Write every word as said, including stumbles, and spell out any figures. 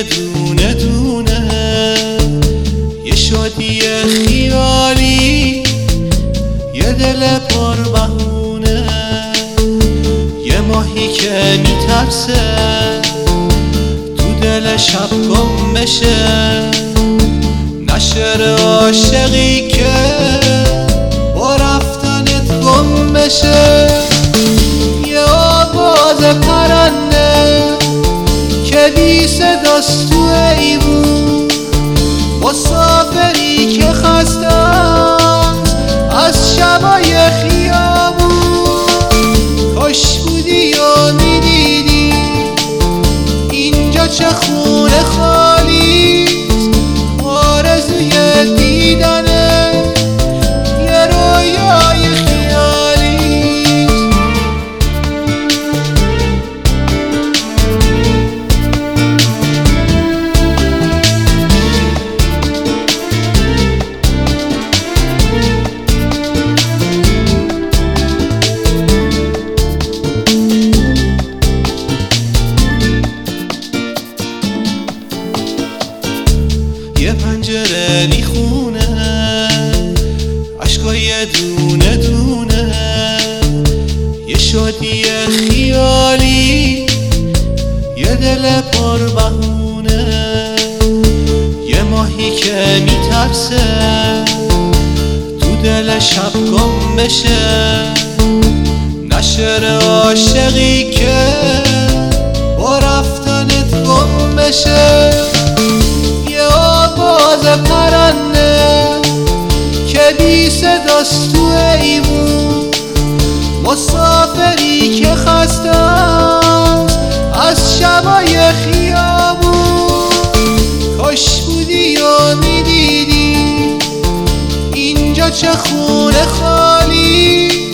دونه دونه، یه شادی خیالی، یه دل پر بهونه، یه ماهی که میترسه تو دل شب گم بشه، نشر عاشقی که با رفتنت گم بشه، یه آواز پرنده که بی صداست تو ایوون، مسافری که خسته است از شبای خیابون. کاش بودی و میدیدی اینجا چه خونه خالیست، آرزوی دیدنه یه رویای خیالیست. یه پنجره میخونه عشقای دونه دونه، یه شادی خیالی، یه دل پر بهونه، یه ماهی که میترسه تو دل شب گم بشه، نشر عاشقی که با رفتنت گم بشه، پرنده که بی صداست تو ایوون، مسافری که خسته است از شبای خیابون. کاش بودی و میدیدی اینجا چه خونه خالی،